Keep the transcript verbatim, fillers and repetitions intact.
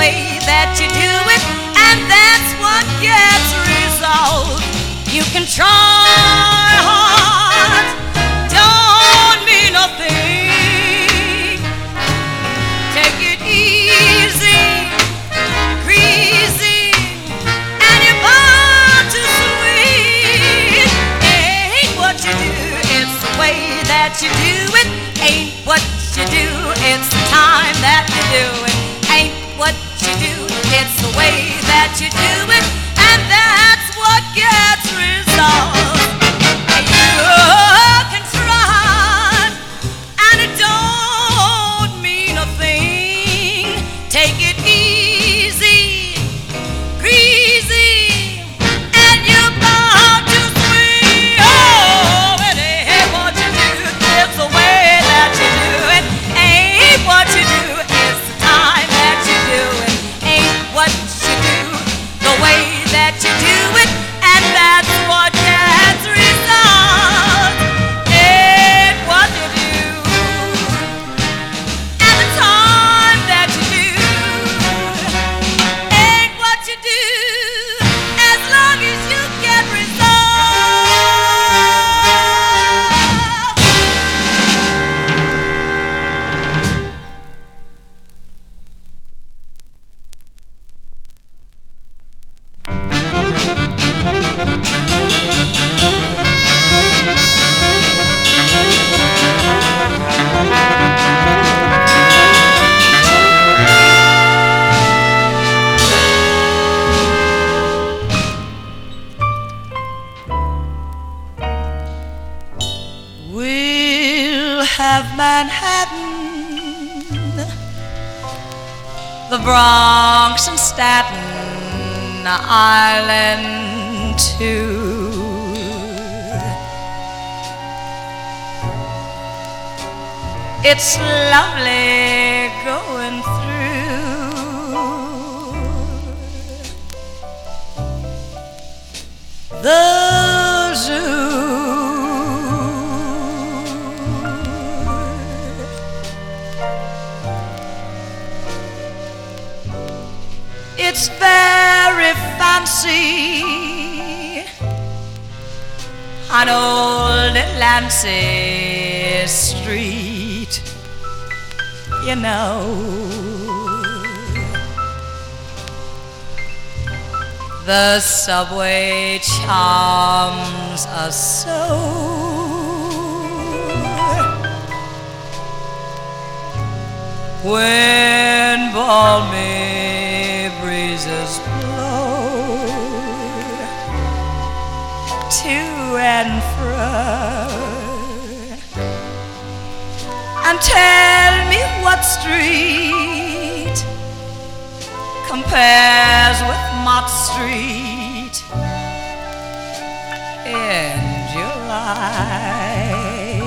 way that you do it, and that's what gets resolved. You can try hard, don't mean nothing. Take it easy, greasy, and you're bound to sweet. Ain't what you do, it's the way that you do it. Ain't what you do, it's the time that you do it. Ain't what you do, it's the way that you do it, and that's what gets resolved. You can try, and it don't mean a thing. Take it easy, greasy, and you're bound to sweet. Oh, it ain't what you do, it's the way that you do it. Ain't what you do, it's the time that you do it. Ain't what you do, the way that you do it, and that's what gets resolved. Ain't what you do, and the time that you do. Ain't what you do, as long as you get resolved. We'll have Manhattan, the Bronx and Staten Island too. It's lovely going through the zoo. It's very fancy on old Delancey Street, you know. The subway charms us so. When balmy breezes blow to and fro, and tell me what street compares with Mott Street in July.